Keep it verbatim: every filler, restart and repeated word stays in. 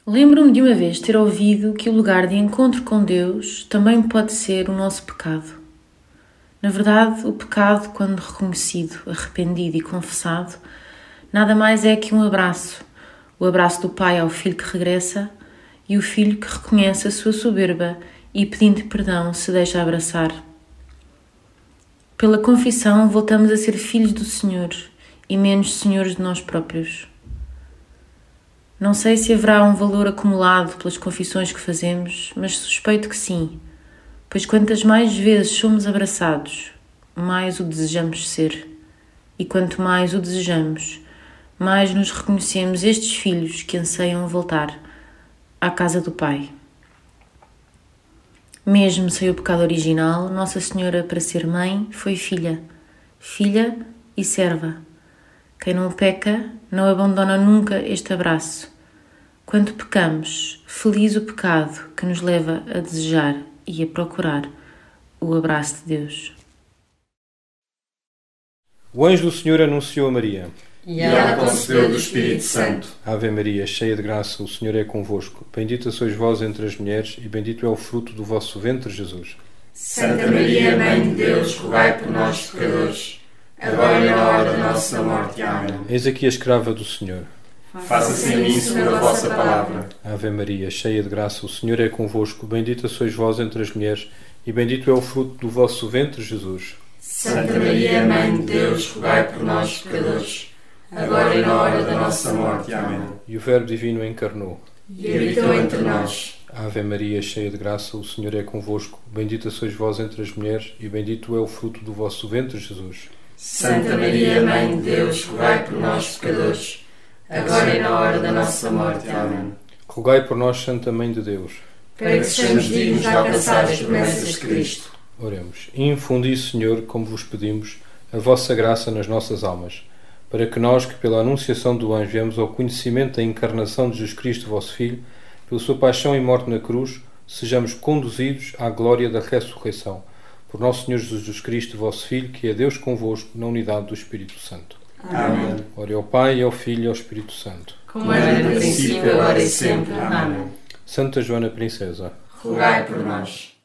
Lembro-me de uma vez ter ouvido que o lugar de encontro com Deus também pode ser o nosso pecado. Na verdade, o pecado, quando reconhecido, arrependido e confessado, nada mais é que um abraço. O abraço do pai ao filho que regressa e o filho que reconhece a sua soberba e, pedindo perdão, se deixa abraçar. Pela confissão, voltamos a ser filhos do Senhor e menos senhores de nós próprios. Não sei se haverá um valor acumulado pelas confissões que fazemos, mas suspeito que sim, pois quantas mais vezes somos abraçados, mais o desejamos ser. E quanto mais o desejamos, mais nos reconhecemos estes filhos que anseiam voltar à casa do Pai. Mesmo sem o pecado original, Nossa Senhora, para ser mãe, foi filha, filha e serva. Quem não peca, não abandona nunca este abraço. Quando pecamos, feliz o pecado que nos leva a desejar e a procurar o abraço de Deus. O anjo do Senhor anunciou a Maria. E ela concebeu do Espírito Santo. Ave Maria, cheia de graça, o Senhor é convosco. Bendita sois vós entre as mulheres e bendito é o fruto do vosso ventre, Jesus. Santa Maria, Mãe de Deus, rogai por nós, pecadores, agora e na hora da nossa morte. Amém. Eis aqui a escrava do Senhor. Faça-se em mim segundo a vossa palavra. Ave Maria, cheia de graça, o Senhor é convosco. Bendita sois vós entre as mulheres e bendito é o fruto do vosso ventre, Jesus. Santa Maria, Mãe de Deus, rogai por nós, pecadores, agora e na hora da nossa morte. Amém. E o Verbo Divino encarnou E habitou entre nós. Ave Maria, cheia de graça, o Senhor é convosco. Bendita sois vós entre as mulheres e bendito é o fruto do vosso ventre, Jesus. Santa Maria, Mãe de Deus, rogai por nós, pecadores, agora e na hora da nossa morte. Amém. Rogai por nós, Santa Mãe de Deus, para que sejamos dignos de alcançar as promessas de Cristo. Oremos. Infundi, Senhor, como vos pedimos, a vossa graça nas nossas almas, para que nós, que pela anunciação do anjo viemos ao conhecimento da encarnação de Jesus Cristo, vosso Filho, pela sua paixão e morte na cruz, sejamos conduzidos à glória da ressurreição. Por nosso Senhor Jesus Cristo, vosso Filho, que é Deus convosco, na unidade do Espírito Santo. Amém. Ore ao Pai, ao Filho e ao Espírito Santo. Como era no princípio, agora e sempre. Amém. Santa Joana Princesa, rogai por nós.